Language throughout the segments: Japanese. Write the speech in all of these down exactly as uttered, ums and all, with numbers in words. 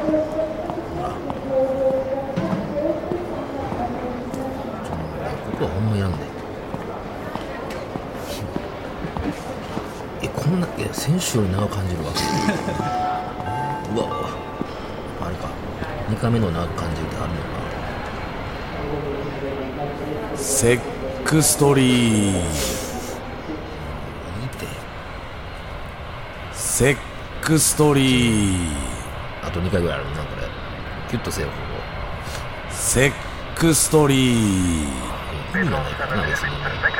ここはほんまいらんで。え、こんな、いや、先週より長く感じるわ。うわうわ、あれか、にかいめの長く感じるってあるのか。 セックストリーム。 いいって。 セックストリーム。 あとにかいぐらいあるな、これ。キュッとせよ、ここ。 セックストリーム。 意味がないからな、別に。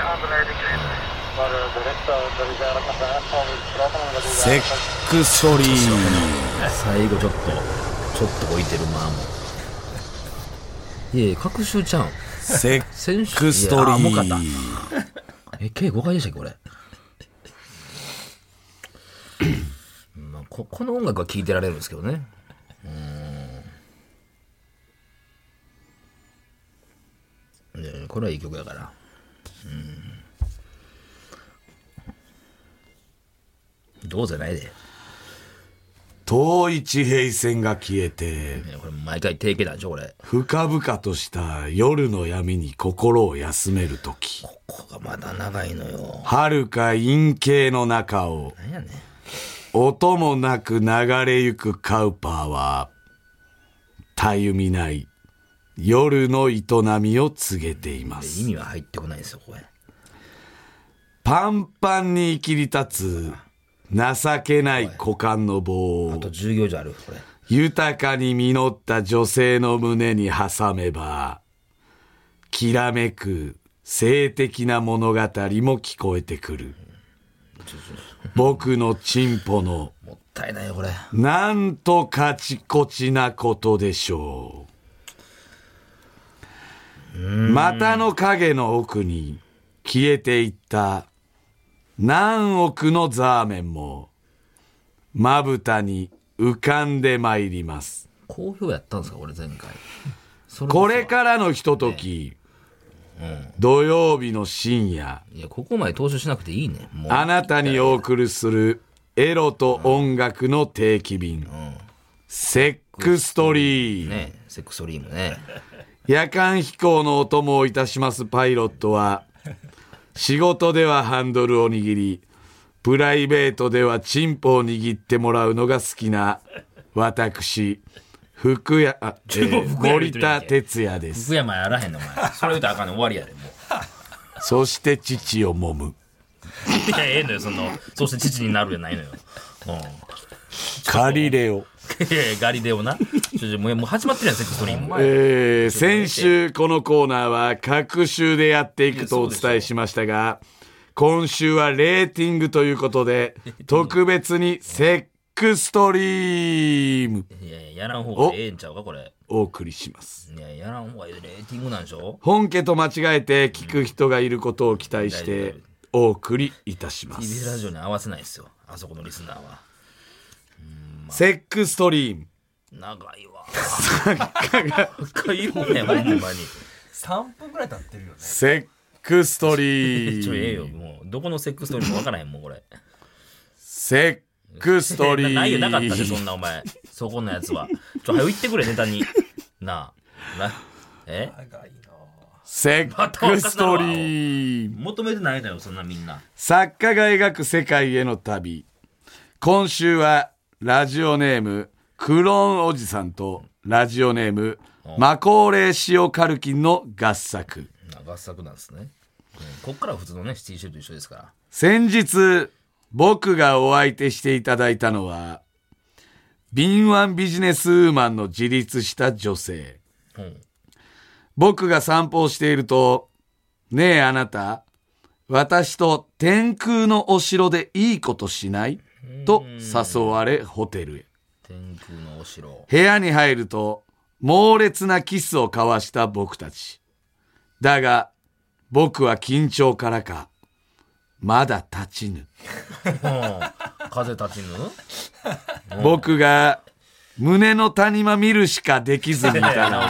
セックストリーム。 最後ちょっとちょっと置いてるまあもう。いやいや、隔週ちゃん。 セックストリーム。 もうかった。え、計ごかいでしたっけこれ。まあ、こ, この音楽は聴いてられるんですけどね。うーん。いやいや、これはいい曲やから。うん。どうじゃないで。 統一平線が消えて、 これ毎回定型なんでしょこれ。 深々とした夜の闇に心を休めるとき、 ここがまだ長いのよ。 遥か陰茎の中を何やねん。 音もなく流れゆくカウパーはたゆみない夜の営みを告げています。 意味は入ってこないですよこれ。 パンパンに切り立つ情けない股間の棒をあとじゅう行以上あるこれ。 豊かに実った女性の胸に挟めばきらめく性的な物語も聞こえてくる。僕のチンポのもったいないよこれ。 なんとカチコチなことでしょう。股の影の奥に消えていった何億のザーメンもまぶたに浮かんでまいります。 好評やったんですかこれ前回。それこれからのひととき、ね、うん、土曜日の深夜、 いやここまで踏襲しなくていいね。もうあなたにお送りするエロと音楽の定期便、うん、セックストリーム、 ね、セックストリームね。 夜間飛行のお供をいたしますパイロットは仕事ではハンドルを握りプライベートではチンポを握ってもらうのが好きな私福谷、あ、えー、森田哲也です。 福山やらへんのお前。それ言うたらあかんの終わりやでもう。 そして父を揉む。 いやええのよその。そして父になるじゃないのよ。うん。 ガリレオ。 いやいやガリレオな。ちょもう始まってるやんセックストリーム。 えー、先週このコーナーは各週でやっていくとお伝えしましたが、今週はレーティングということで特別にセックストリーム。 いやいややらん方がええんちゃうかこれ。 お送りします。 いややらん方がええレーティングなんでしょ。 本家と間違えて聞く人がいることを期待してお送りいたします。 ティービー ラジオに合わせないですよあそこのリスナーは。 まあ、セックストリーム長いわ長いよねほんまにさんぷんくらい経ってるよね。 セックストリームちょええよもうどこのセックストリームか分からへんもんこれ。 セックストリームないよなかったでそんなお前そこのやつはちょ早く言ってくれネタになあなえ長いな。 セックストリーム求めてないのよそんなみんな。 作家が描く世界への旅。今週はラジオネームクローンおじさんとラジオネームマコーレー塩カルキンの合作。 合作なんですね、うん、こっからは普通のねシティシェルと一緒ですから。 先日僕がお相手していただいたのは敏腕ビジネスウーマンの自立した女性、うん、僕が散歩をしていると、ねえあなた私と天空のお城でいいことしないと誘われホテルへ。 天空のお城。 部屋に入ると猛烈なキスを交わした僕たち。だが僕は緊張からかまだ立ちぬ風立ちぬ僕が胸の谷間見るしかできずにいたら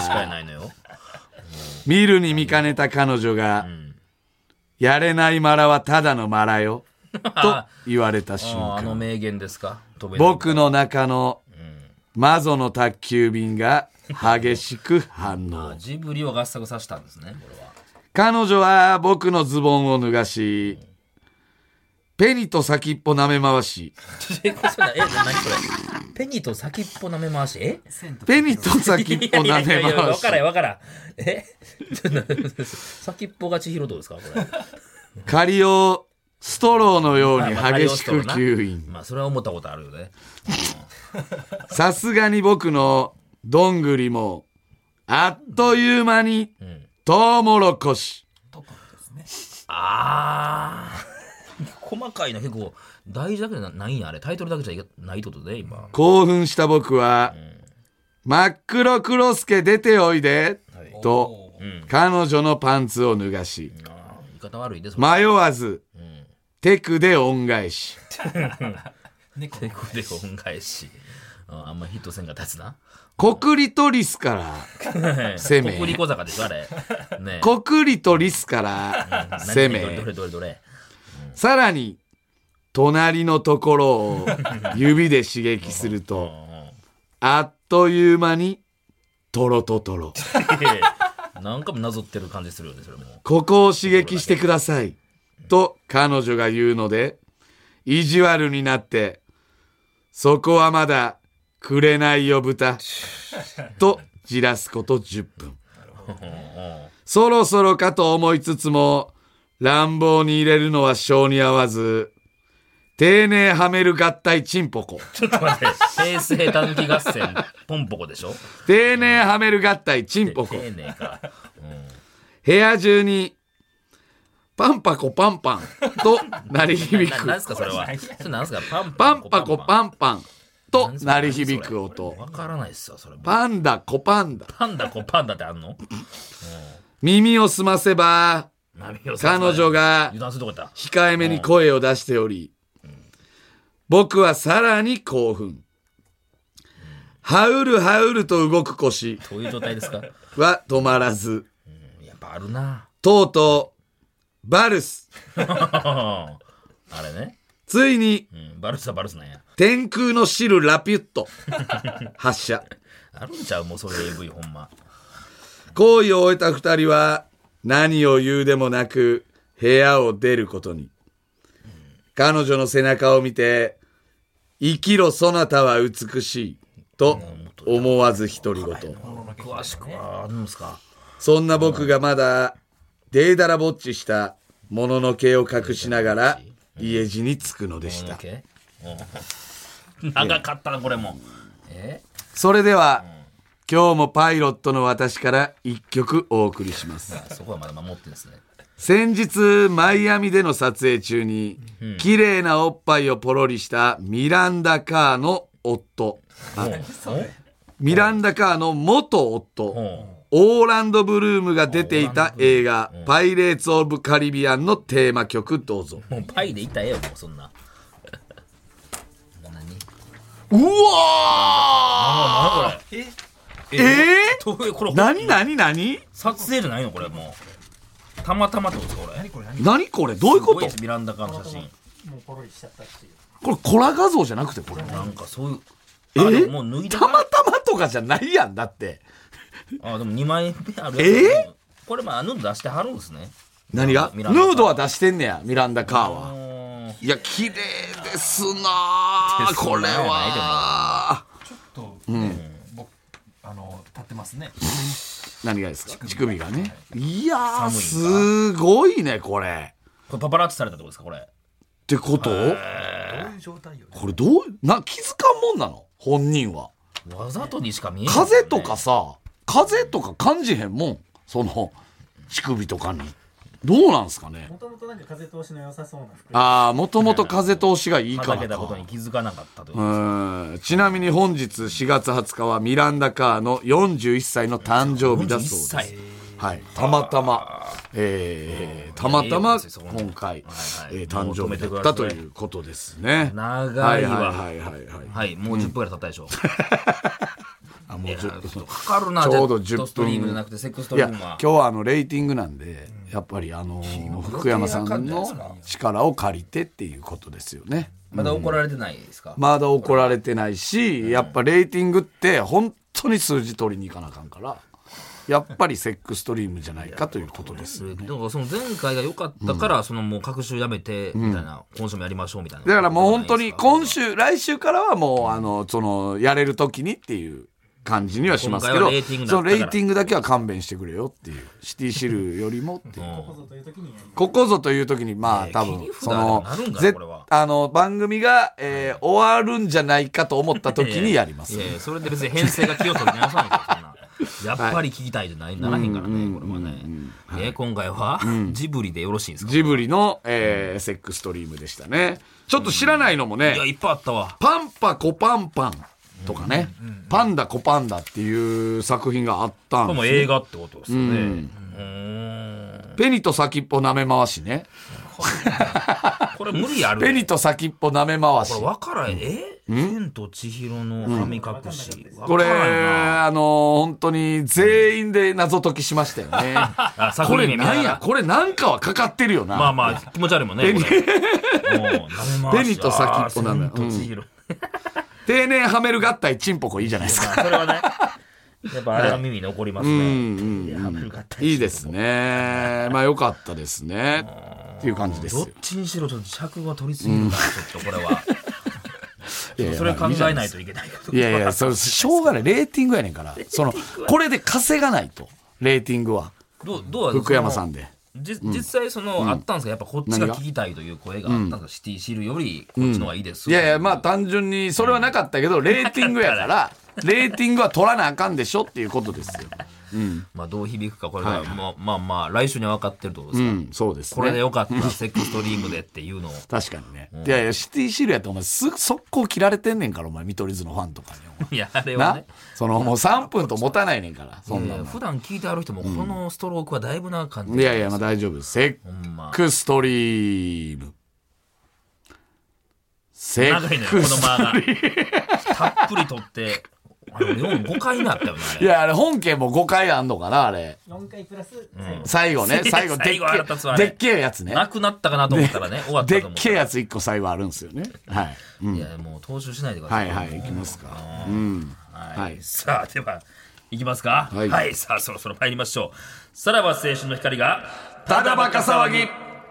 見るに見かねた彼女が、うん、やれないマラはただのマラよと言われた瞬間、 あ, あの名言ですか。 僕の中の魔女の宅急便が激しく反応。 ジブリを合作させたんですね、これは。 彼女は僕のズボンを脱がし、ペニと先っぽ舐め回し、 え、これそんなえ、何これ。ペニと先っぽ舐め回し。えペニと先っぽ舐めいやいやいや回しわからんわからん。えちょっと先っぽが千尋どうですかこれ。 仮をストローのように激しく吸引。 まあそれは思ったことあるよね。 さすがに僕のどんぐりもあっという間にトウモロコシ。 あー細かいな。結構大事だけじゃないんや。あれタイトルだけじゃないってことで今。 興奮した僕は、真っ黒クロスケ出ておいで、と彼女のパンツを脱がし、 あー言い方悪いです。 迷わずテクで恩返し。 猫で恩返し。あんまヒットせんが立つな。 コクリトリスから攻め、 国立小坂でしょあれ。ね。 コクリトリスから攻め、 どれどれどれ。 さらに隣のところを指で刺激するとあっという間にトロトトロ。 なんかもなぞってる感じするよねそれも。 ここを刺激してくださいと彼女が言うので意地悪になって、そこはまだくれないよ豚とじらすことじゅっぷん。そろそろかと思いつつも乱暴に入れるのは性に合わず、丁寧はめる合体チンポコ。 ちょっと待って、平成たぬき合戦ポンポコでしょ。 丁寧はめる合体チンポコ。 丁寧か、うん、 部屋中にパンパコパンパンと鳴り響く。 ななんすかそれは。それなんすかパンパンパコパンンパンと鳴り響く音。 わからないっすよそれも。 パンダコパンダ。 パンダコパンダってあんの？ 耳を澄ませば彼女が油断するとこやった。 控えめに声を出しており、僕はさらに興奮。ハウルハウルと動く腰どういう状態ですか？ は止まらず、 うん、やっぱあるな。 とうとうバルス。 あれね、 ついに、 うん、バルスはバルスなんや。 天空の汁ラピュット発射。 あるんちゃうもうそれ エーブイ ほんま。 行為を終えた二人は何を言うでもなく部屋を出ることに。彼女の背中を見て生きろそなたは美しいと思わず独り言。 詳しくはあるんですか？ そんな僕がまだデーダラぼっちしたもののけを隠しながら家路に着くのでした。 うん、長かったなこれも。えそれでは、今日もパイロットの私から一曲お送りします。 そこはまだ守ってんですね。 先日マイアミでの撮影中に、うん、綺麗なおっぱいをポロリしたミランダ・カーの夫、ミランダ・カーの元夫、オーランド・ブルームが出ていた映画パイレーツ・オブ・カリビアンのテーマ曲どうぞ。 もうパイでいったらええよもうそんな。 うわーええー、何何何撮影じゃないのこれもうたまたまってことですかこれ。何これ何これどういうこと？ ミランダカーの写真。 もうポロリしちゃったっていう。 これコラ画像じゃなくてこれなんかそういうえー、 もう脱いだたまたまとかじゃないやんだって。 あでもにまいめあるやつ。えー、これまあヌード出してはるんですね。 何がヌードは出してんねやミランダカーは。いや綺麗ですなーこれは。 ちょっと、ね、うん僕あの立ってますね。 何がですか？乳首がね。いやーすごいねこれ。 これパパラッチされたってことですかこれ。 ってこと？どういう状態よね。これどうな気づかんもんなの本人は。 わざとにしか見えない、 ね。風とかさ風とか感じへんもんその乳首とかに。どうなんすかね。 もともとなんか風通しの良さそうな服。 ああ、もともと風通しがいいからか。 はだけたことに気づかなかったという。 うん。ちなみに本日しがつはつかはミランダ・カーのよんじゅういっさいの誕生日だそうです。はい。たまたま、えー、たまたま今回、えー、誕生日だったということですね。 長いわ。 はいはいはいはい。 はい、もうじゅっぷんぐらい経ったでしょ。 もうちょっとかかるな。 ちょうどじゅっぷん。 ストリームじゃなくてセックストリームは。 今日はあのレーティングなんでやっぱりあのー、福山さんの力を借りてっていうことですよね。 まだ怒られてないですか？ まだ怒られてないし、やっぱレーティングって本当に数字取りに行かなあかんから、やっぱりセックストリームじゃないかということですよね。 だからその前回が良かったから、うん、そのもう各週やめてみたいな、うん、今週もやりましょうみたいな。 だからもう本当に今週来週からはもうあのそのやれる時にっていう感じにはしますけど、そのレーティングだけは勘弁してくれよっていう、シティシルよりもっていう、ここぞという時にまあ多分そのぜあの番組が、えー、終わるんじゃないかと思った時にやります。 いやいやそれで別に編成が気を取り直さないからそんな。やっぱり聞きたいじゃない、ならへんからね、これはね。はい、えー、今回は、うん、ジブリでよろしいんですか？ ジブリの、えー、セックストリームでしたね。ちょっと知らないのもね、 いやいっぱいあったわ。 パンパコパンパンとかね、うんうんうん、パンダコパンダっていう作品があったんです、ね、 これも映画ってことですよね。うん、うーんペニと先っぽ舐め回しね。 これ無理ある。 ペニと先っぽ舐め回し。 これ分からへん。え千と千尋の神隠し、 うん、これあのー、本当に全員で謎解きしましたよね。これなんやこれなんかはかかってるよな。 まあまあ気持ち悪いもんね。これもう舐め回し。 ペニと先っぽ舐め回し、うん、定年はめる合体チンポコいいじゃないですか。 それはねやっぱあれが耳に残りますね。うんうん、 いいですね。まあ良かったですねっていう感じですよ。 どっちにしろちょっと尺が取りすぎるな、うん、ちょっとこれは。いやいやそれ考えないといけない。 いやいや、それしょうがない。レーティングやねんから。そのこれで稼がないと。レーティングは。 どうどう福山さんで。 じ実際その、うん、あったんですか？やっぱこっちが聞きたいという声があったんですか？うん、シティシルよりこっちの方がいいです、 うん、いやいやまあ単純にそれはなかったけど、うん、レーティングやからレーティングは取らなあかんでしょっていうことですよ。うん、まあどう響くかこれは、はい、まあまあまあ来週には分かってるってことですか、 うん、そうですね、 これでよかったセックストリームでっていうのを確かにね、うん、いやいやシティシルやってお前すぐ速攻切られてんねんからお前見取り図のファンとかにいやあれはねそのもうさんぷんと持たないねんからそんなの普段聞いてある人もこのストロークはだいぶな感じ、 うん、いやいやまあ大丈夫です。セックストリームセックストリームたっぷりとってあれよん、ごかいになったよね。 いやあれ本家もごかいあんのかなあれ。 よんかいプラス、うん、 最後ね最後でっけでっけえやつね。 なくなったかなと思ったらね終わったと思った。 でっけえやついっこ最後あるんですよね。はい。 うん、いやもう踏襲しないでください。 はいはい行きますか。うん。 はい。はい、さあでは行きますか。 はい、 はい。さあそろそろ参りましょう。さらば青春の光がただバカ騒ぎ。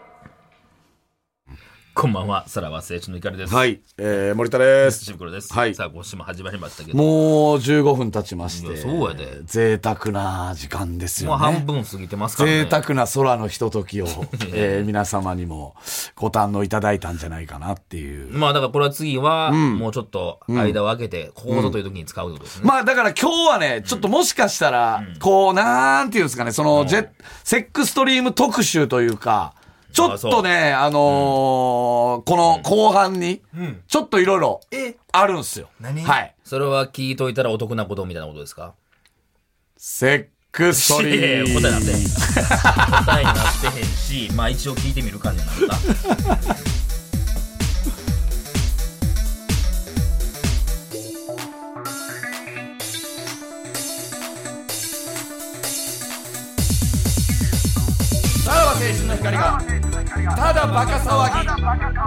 こんばんは、さらば青春の光です。 はい、えー、森田です。 シブクロです。 はい。 さあ、今週も始まりましたけど。 もうじゅうごふん経ちまして。 そうやで。 贅沢な時間ですよね。 もう半分過ぎてますからね。 贅沢な空のひとときを、えー、皆様にもご堪能いただいたんじゃないかなっていう。 まあだからこれは次は、うん、もうちょっと間を空けて、ここぞという時に使うってことですね。 うん、まあだから今日はね、ちょっともしかしたら、うん、こう、なんていうんですかね、その、ジェ、セックストリーム特集というか、ちょっとね、あ、あのーうん、この後半に、ちょっといろいろあるんすよ。 何？ はい。 それは聞いといたらお得なことみたいなことですか？ セックストリーム。 答えなってへん。答えになってへんし、まあ一応聞いてみるかじゃないか。 さらば青春の光がただバカ騒ぎ。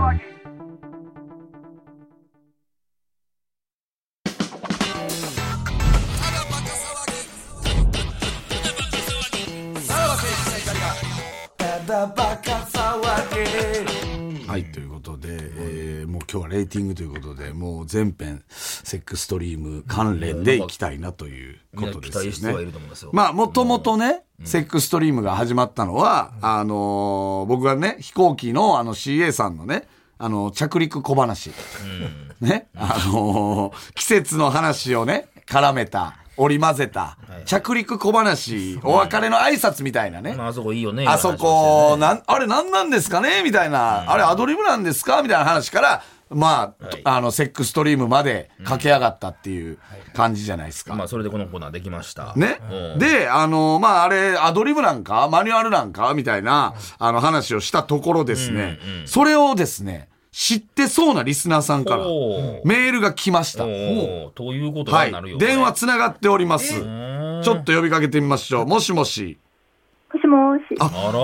はいということで、えー、もう今日はレーティングということでもう全編セックストリーム関連でいきたいなということですよね。 期待してはいると思いますよ。 まあもともとね、うん、セックストリームが始まったのは、うん、あのー、僕がね飛行機のあの シーエー さんのねあの着陸小話、うん、ね、あのー、季節の話をね絡めた織り交ぜた着陸小話、お別れの挨拶みたいなね。 あそこいいよね。 あそこ、なん、あれ何なんですかねみたいな、うん、あれアドリブなんですかみたいな話から、まあ、はい、あの、セックストリームまで駆け上がったっていう感じじゃないですか。 まあ、それでこのコーナーできました。 ね。うん、で、あの、まあ、あれ、アドリブなんかマニュアルなんかみたいな、あの話をしたところですね、うんうん、それをですね、知ってそうなリスナーさんからメールが来ました。 おということになるよ、 はい、電話つながっております。ちょっと呼びかけてみましょう。もしもし。 もしもし。 あ、あら。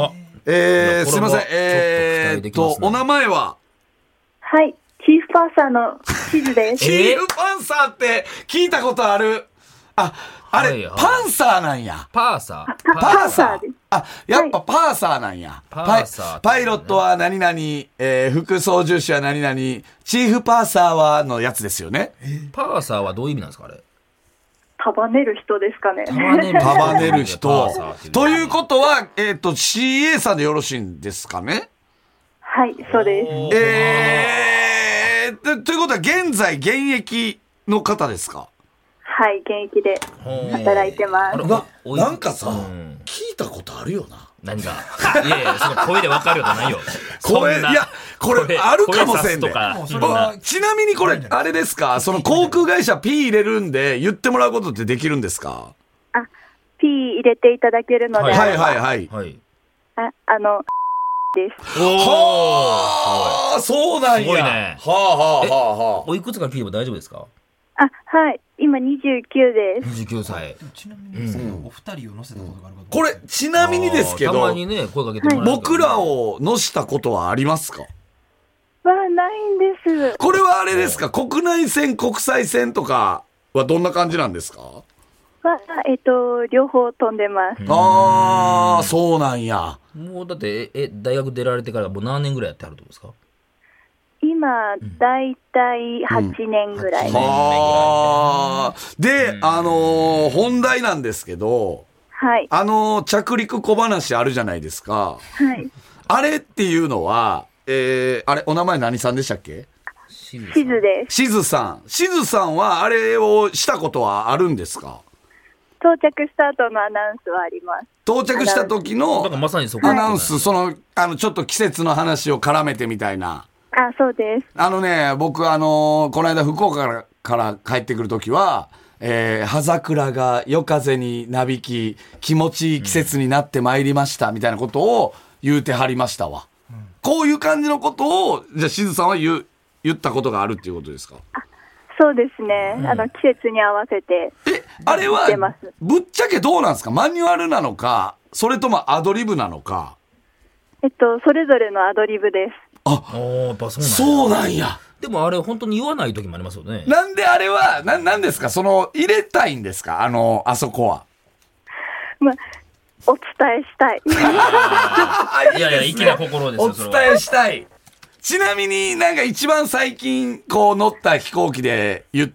えー、 いやこれもすいません。 ちょっと期えーっと、 待できますねお名前ははい、チーフパーサーのしずです。 チーフパンサーって聞いたことある。あ、あれ、 はいはいパンサーなんや。 パーサー。 パパーサーです。 あ、やっぱパーサーなんや。 パーサーパイパイロットは何々、えー、副操縦士は何々、チーフパーサーはのやつですよね。 パーサーはどういう意味なんですかあれ。 束ねる人ですかね。 束ねる束ねる人パーサーって。 ということは、えっ、と、シーエー さんでよろしいんですかね。 はい、そうです。 えー、とということは、現在現役の方ですか。 はい、現役で働いてます。 な、 おいなんかさ、 うん聞いたことあるよな。 何がいやいや、その声で分かるようじゃないよ。 これ、いそんなや、これ、あるかもしれんね声さすとかもうそれはちなみにこれ、あれですか、その航空会社 P 入れるんで、言ってもらうことってできるんですか。 あ、P 入れていただけるので、 はいはいはいはい。 はい。 あ、あの、です。 おーはあ、そうなんや。 すごいねはあはあえはあはあ。 おいくつか聞いても大丈夫ですかあ、はい、今にじゅうきゅうです。 にじゅうきゅうさい。 ちなみにですけど、お二人を乗せたことがあるかどうか。 これ、ちなみにですけたまど、 にね、声かけてもらえるからね僕らを乗したことはありますか。 はないんです。 これはあれですか、国内線、国際線とかはどんな感じなんですか。 は、えっと、両方飛んでます。 ああ、そうなんや。 もうだって、え、え大学出られてからもう何年ぐらいやってはるってことですか今、だいたいはちねんぐらい。 うんはあ。で、あのー本題なんですけど、 はい。 あのー着陸小話あるじゃないですか。 はい。 あれっていうのは、えー、あれ、お名前何さんでしたっけ。 しずしずです。 しずさん。しずさんはあれをしたことはあるんですか。 到着した後のアナウンスはあります。 到着した時だからのまさにそこアナウンス、その、あの、ちょっと季節の話を絡めてみたいな。 あ、そうです。 あのね、僕あのーこの間福岡からから帰ってくるときは、えー、葉桜が夜風になびき、気持ちいい季節になってまいりました、みたいなことを言うてはりましたわ。うん、こういう感じのことを、じゃあしずさんは言う、言ったことがあるっていうことですか。 そうですね。あの、季節に合わせて。 え、あれは言ってます、 ぶっちゃけどうなんですか。マニュアルなのか、それともアドリブなのか。 えっと、それぞれのアドリブです。 あ、 おーやっぱそうなんやそうなんや。 でもあれ本当に言わない時もありますよね。 なんであれは、な、なんですか、その、入れたいんですか、あの、あそこは。 まあ、お伝えしたい。 いやいや、粋な心ですおよ、それは。 伝えしたい。ちなみになんか一番最近、こう乗った飛行機で言った、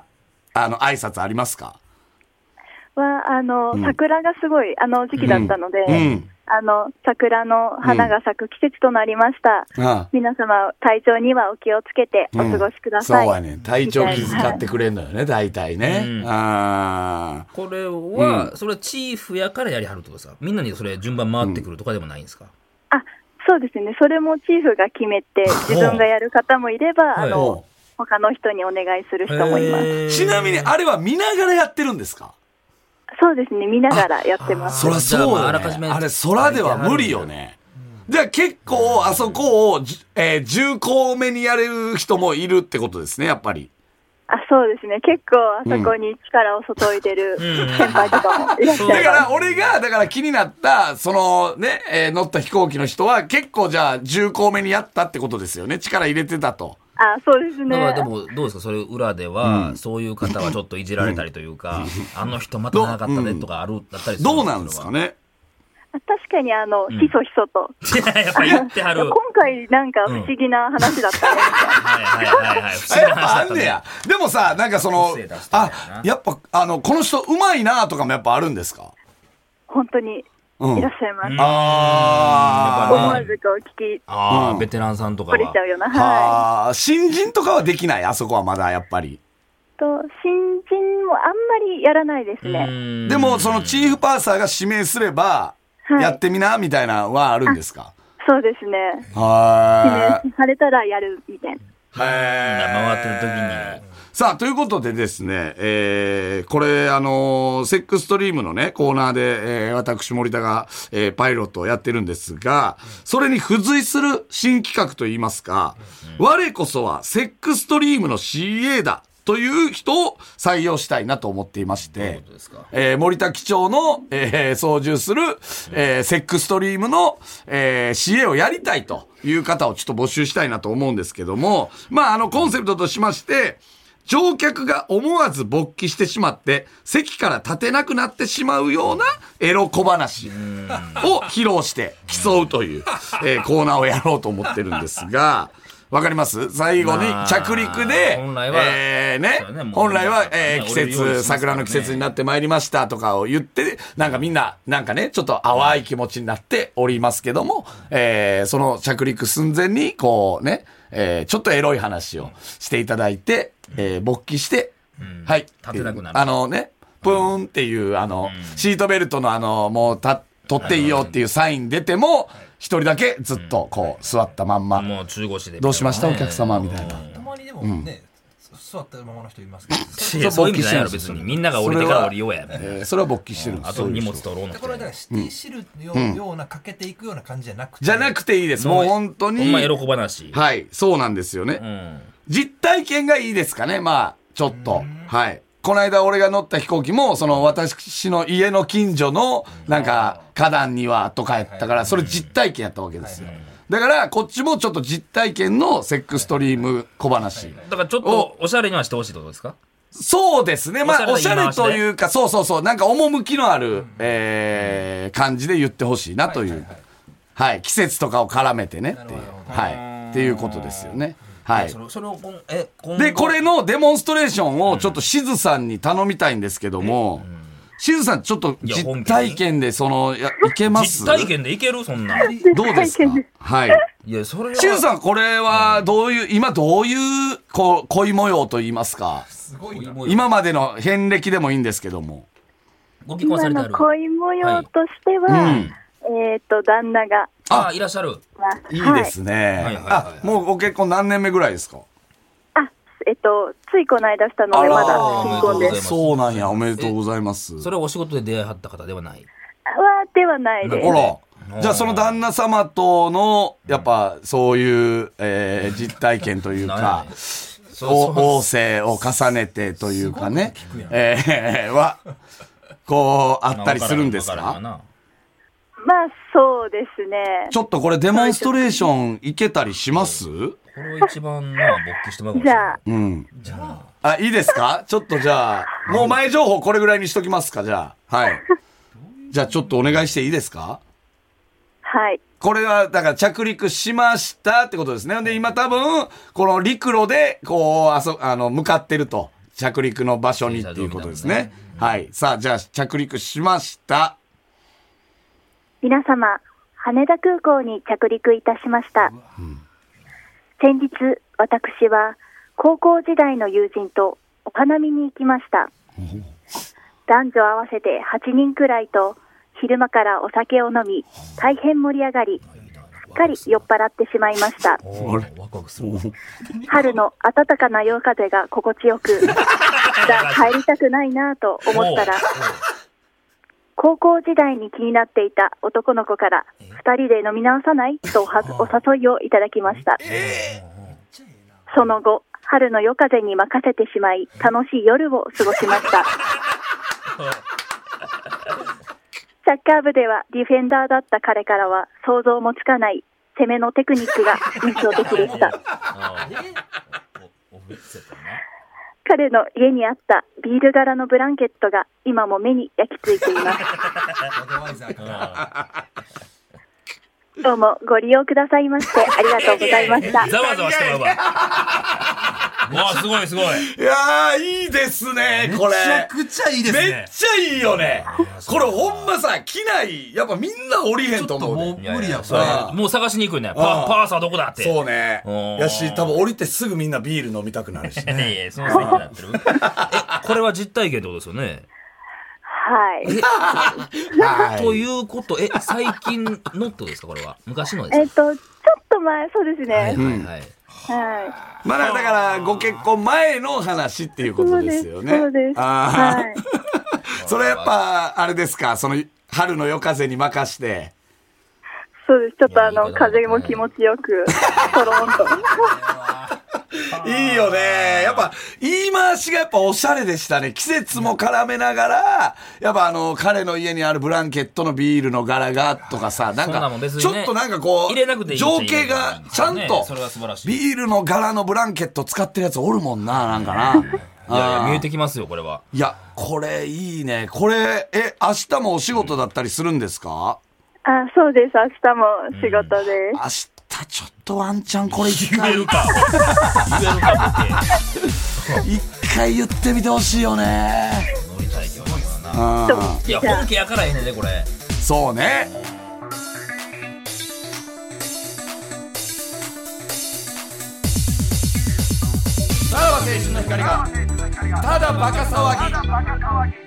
あの、挨拶ありますか。 は、あの、桜がすごい、あの時期だったので、 うんうんあの、桜の花が咲く季節となりました。 あ皆様、体調にはお気をつけてお過ごしください。 そうやね。体調気遣ってくれんのよね、大体ね。 うんあこれは、それはチーフやからやりはるってことですか。みんなにそれ順番回ってくるとかでもないんですか。 あ、そうですね。それもチーフが決めて、自分がやる方もいれば、あの、他の人にお願いする人もいます。 ーちなみにあれは見ながらやってるんですか。 そうですね。見ながらやってます。 そらそうじゃあまあよ、 あらかじめね。あれ空では無理よね。じゃあ結構あそこを、えー、重工目にやれる人もいるってことですね、やっぱり。 あ、そうですね。結構あそこに力を注いでる先輩とかもいらっしゃいます。 だから俺が、だから気になった、そのね、えー乗った飛行機の人は結構じゃあ重工目にやったってことですよね。力入れてたと。 あ、そうですね。 だからでもどうですか、それ裏では、そういう方はちょっといじられたりというか、あの人また長かったねとかある、だったりするどうなんですかね。 あ確かにあの、ひそひそと。 やっぱ言ってはる。 今回なんか不思議な話だったね。 はいはいはいはい。不思議なやっぱ話だったね。 あんねや。でもさ、なんかその個性出して、たんやあな、 やっぱ、あの、この人うまいなとかもやっぱあるんですか。 本当にうんいらっしゃいます。 あうん思わずこう聞きああ、 うんベテランさんとかは取れち。ゃうような。 あ。 ははあ、新人とかはできない、あそこはまだやっぱり。 い。と、新人もあんまりやらないですね。 うんでも、そのチーフパーサーが指名すれば、 はいやってみな、みたいなのはあるんですか。 そうですね。 は指名されたらやるみたいな。 い。はい。 回ってる時に。 さあ、ということでですね、えー、これ、あのーセックストリームのね、コーナーで、えー、私、森田が、えー、パイロットをやってるんですが、それに付随する新企画といいますか、我こそはセックストリームの シーエー だという人を採用したいなと思っていまして、 どういうことですか？ えー、森田機長の、えー、操縦する、えー、セックストリームの、えー、シーエー をやりたいという方をちょっと募集したいなと思うんですけども、まあ、あの、コンセプトとしまして、乗客が思わず勃起してしまって、席から立てなくなってしまうようなエロ小話を披露して競うという、えー、コーナーをやろうと思ってるんですが、わかります？最後に着陸で、 まあ、本来は、 えー、ね、本来は、えー、季節、桜の季節になってまいりましたとかを言って、なんかみんな、なんかね、ちょっと淡い気持ちになっておりますけども、えー、その着陸寸前に、こうね、えー、ちょっとエロい話をしていただいて、えー、勃起して、うん、はい。 立てなくなる。 あのね、プーンっていう、あの、うん、シートベルトのあの、もう、た、取っていいよっていうサイン出ても、一人だけずっとこう座ったまんま、 もう中腰でどうしましたお客様みたいな。 たまにでもね、座ったままの人いますけど、 いやそういう意味じゃないやろ別に。みんなが降りてから降りようや。 えー、それは勃起してるんです。 あと荷物取ろうの。 これはだから指定知るようなかけていくような感じじゃなくて、 じゃなくていいです。もう本当に。 ほんまエロ小話。 はい、そうなんですよね。うん、実体験がいいですかね。まあちょっとはい。この間俺が乗った飛行機も、その私の家の近所の、なんか、花壇にはとかやったから、それ実体験やったわけですよ。だから、こっちもちょっと実体験のセックストリーム小話。 だからちょっとおしゃれにはしてほしいってことですか？ そうですね。まあ、おしゃれというか、そうそうそう、なんか趣のある、えー、感じで言ってほしいなという。はい。季節とかを絡めてねっていう。はい。っていうことですよね。はい。それそれをえで、これのデモンストレーションをちょっとしずさんに頼みたいんですけども、しずさんちょっと実体験でその、や、いけます？ 実体験でいけるそんな。 どうですか？はい。 いや、それは。 しずさんこれはどういう、今どういう、こう、恋模様と言いますか。 すごい今までの遍歴でもいいんですけども。 ご結婚されてある。 今の恋模様としては、はい、えっ、ー、と、旦那が。 ああ、いらっしゃる。 いいですね。はいはいはいはい、あ、もうご結婚何年目ぐらいですか？ あ、えっと、ついこの間したので、まだ新婚です。 そうなんや、おめでとうございます。 それはお仕事で出会いはった方ではない？ は、ではないです。 ほら。じゃあ、その旦那様との、やっぱ、そういう、えー、実体験というか、お応勢を重ねてというかね、えー、は、こう、あったりするんですか？ まあ、そうですね。 ちょっとこれデモンストレーションいけたりします？ これを一番な、勃起してもらうかもしれない。 じゃあ。 うん。じゃあ。あ、いいですか？ちょっとじゃあ、もう前情報これぐらいにしときますか、じゃあ。はい。じゃあちょっとお願いしていいですか？ はい。 これは、だから着陸しましたってことですね。で、今多分、この陸路で、こう、あそ、あの、向かってると。着陸の場所にっていうことですね。はい。さあ、じゃあ着陸しました。 皆様、羽田空港に着陸いたしました。うん、先日、私は高校時代の友人とお花見に行きました。うん、男女合わせてはちにんくらいと昼間からお酒を飲み、大変盛り上がり、すっかり酔っ払ってしまいました。春の暖かな夜風が心地よく、じゃあ帰りたくないなと思ったら、高校時代に気になっていた男の子からふたりで飲み直さないとお誘いをいただきました。その後、春の夜風に任せてしまい楽しい夜を過ごしました。サッカー部ではディフェンダーだった彼からは想像もつかない攻めのテクニックが印象的でした。彼の家にあったビール柄のブランケットが今も目に焼き付いています。どうもご利用くださいましてありがとうございました。 ざわざわしてもらうわ。わあ、すごいすごい。 いやー、いいですね、これ。 めちゃくちゃいいですね。 めっちゃいいよね。これほんまさ、機内、やっぱみんな降りへんと思う、ね。 もう無理やさ。もう探しに行くんね。パ, パーサーどこだって。 そうね。やし、多分降りてすぐみんなビール飲みたくなるし、ね。 いやいや、その席になってる。え、これは実体験ってことですよね。 はい。 ということ、え、最近のってことですか、これは。昔のですか。 えっと、ちょっと前、そうですね。はいはいはい。 はい、まあだからご結婚前の話っていうことですよね。 そうです。そうです。 あ、はい、それやっぱあれですか、その春の夜風に任して。 そうです。ちょっとあの風も気持ちよくトロンと。 いいよね。やっぱ言い回しがやっぱおしゃれでしたね。季節も絡めながら、やっぱあの彼の家にあるブランケットのビールの柄がとかさ、なんかちょっとなんかこう情景がちゃんとビールの柄のブランケット使ってるやつおるもんな、なんかな。 いやいや見えてきますよこれは。 いやこれいいね。これえ明日もお仕事だったりするんですか？ あ、そうです。明日も仕事です。 明日ちょっとワンチャンこれ一回言えるか言えるかボケ一回言ってみてほしいよね。 乗りたいけどな。いや本家やからええねんねこれ。 そうね。さらば青春の光がただバカ騒ぎ。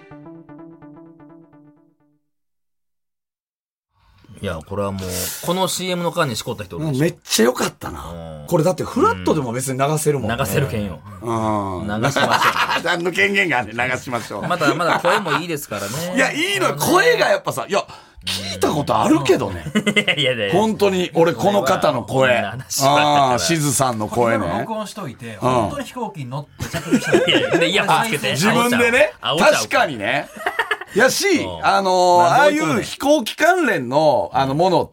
いやこれはもうこの シーエム の間にしこった人おるでしょ。 めっちゃ良かったな。これだってフラットでも別に流せるもんね。 流せるけんよ。 うん。 流しましょう。 何の権限があるんで流しましょう。 まだまだ声もいいですからね。 いやいいのよ。声がやっぱさ、いや聞いたことあるけどね。 いやいや本当に俺この方の声。ああしずさんの声ね。 録音しといて本当に飛行機に乗って着陸した。 でイヤホンつけて。 自分でね。確かにね。やし、あのー、ああいう飛行機関連の、あの、ものって、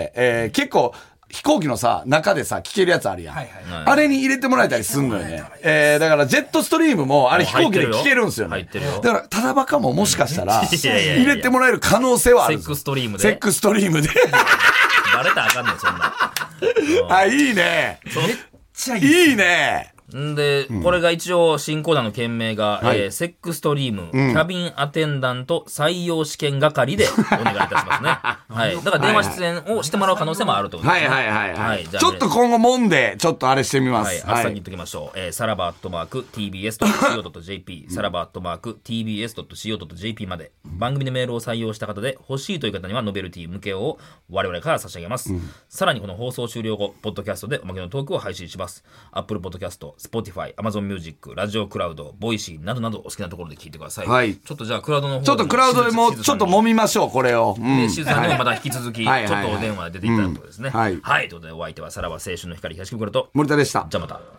えー、結構、飛行機のさ、中でさ、聞けるやつあるやん。はいはい、あれに入れてもらえたりすんのよね。えー、だから、ジェットストリームも、あれ飛行機で聞けるんですよね。 入ってるよ。 だから、ただバカももしかしたら、入れてもらえる可能性はある。 セックストリームで。 セックストリームで。 バレたらあかんねん、そんな。 あ、いいね。 めっちゃいい。 いいね。 んで、うん、これが一応新コーナーの件名が、はいえー、セックストリーム、うん、キャビンアテンダント採用試験係でお願いいたしますね。はい。だから電話出演をしてもらう可能性もあるということですね。 はいはいはいはい。はい、ちょっと今後もんで、ちょっとあれしてみます。 はい。あっさに言っときましょう。えー、さらばアットマーク ティービーエスドットシーオードットジェーピー、さらばアットマーク ティービーエスドットシーオードットジェーピー まで、番組でメールを採用した方で欲しいという方にはノベルティ向けを我々から差し上げます。うん、さらにこの放送終了後、ポッドキャストでおまけのトークを配信します。Apple Podcast、Spotify、Amazonミュージック、ラジオクラウド、ボイシーなどなどお好きなところで聞いてください。はい。ちょっとじゃあクラウドの方ちょっとクラウドでもちょっと揉みましょうこれを。 うん。しずさんにもまた引き続きちょっとお電話で出ていただくとですね。はい。はい。ということでお相手はさらば青春の光東袋と森田でした。 じゃあまた。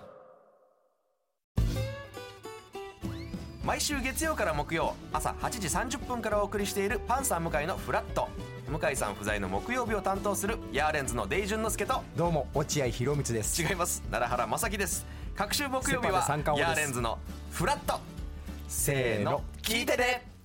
毎週月曜から木曜朝はちじさんじゅっぷんからお送りしているパンサー向井のフラット。向井さん不在の木曜日を担当するヤーレンズのデイジュンの之介とどうも落合博満です。 違います、奈良原正樹です。各週木曜日はヤーレンズのフラット。せーの聞いてね。